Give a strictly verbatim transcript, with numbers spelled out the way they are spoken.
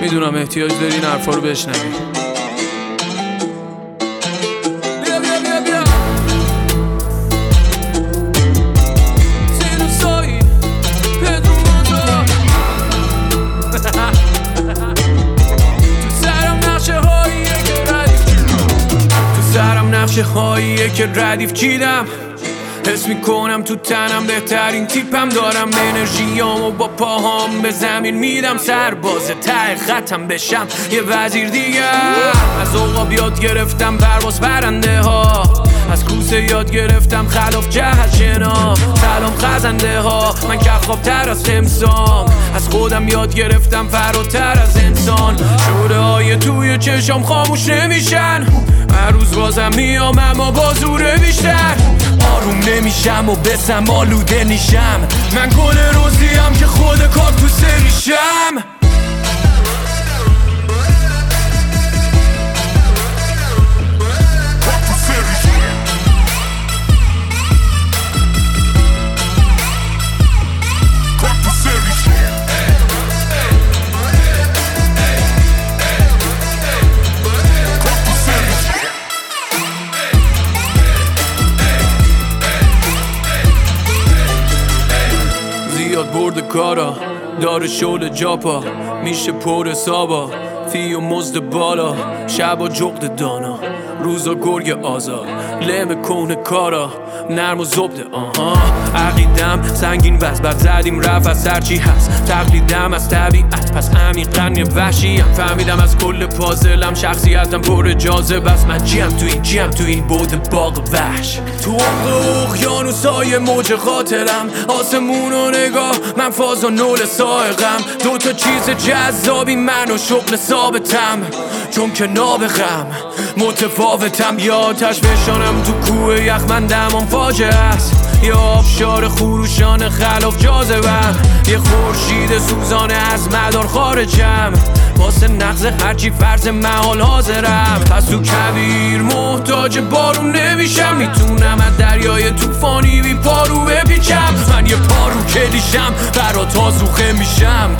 میدونم احتیاج داری این حرفا رو بشنوی. بیا بیا بیا بیا سینوسایی پدرو مانزا تو سرم نقشه هاییه که ردیف تو سرم نقشه هاییه که ردیف چیدم. حس میکنم تو تنم بهترین تیپم، دارم انرژیامو با پاهام به زمین میدم. سرباز ته خطم بشم یه وزیر دیگه. از عقاب یاد گرفتم پرواز پرنده ها، از کوسه یاد گرفتم خلاف جهت شنا. سلام خزنده ها، من که خواب تر از تمسام. از خودم یاد گرفتم فراتر از انسان. شوره های توی چشام خاموش نمیشن، هر روز بازم میام اما با زوره بیشتر. آروم نمیشم و بسم آلوده نیشم، من گل روزیم که خود کاکتوس ریشم. زیاد برد کارا داره شل جاپا، میشه پر حسابا فی و مزد بالا. شبا جغد دانا، روزا گرگ آزاد، لم کهنه کارا نرم و زبده. آها عقیدم سنگین وز بر زدیم رفت از هرچی هست. تقلیدم از طبیعت پس عمیقاً یه وحشیم. فهمیدم از کل پازلم شخصیتم پر جاذبه است. من جیم تو این جیم تو این بود باغ وحش. تو عمق اقیانوسای موج خاطرم، آسمون و نگاه من فاز و نول سائقم. دوتا چیز جذابی من و شغل ثابتم، چون که نابغم متفاوتم. یا آتش بشانم تو کوه یخ من دمام فاجعه است، یا آبشار خروشان خلاف جاذبم. یه خورشید سوزانه از مدار خارجم، واسه نقض هرچی فرض محال حاضرم. پس تو کویر محتاج بارون نمیشم، میتونم از دریای طوفانی بی پارو بپیچم. من یه پارو کلیشم برا تازوخه میشم،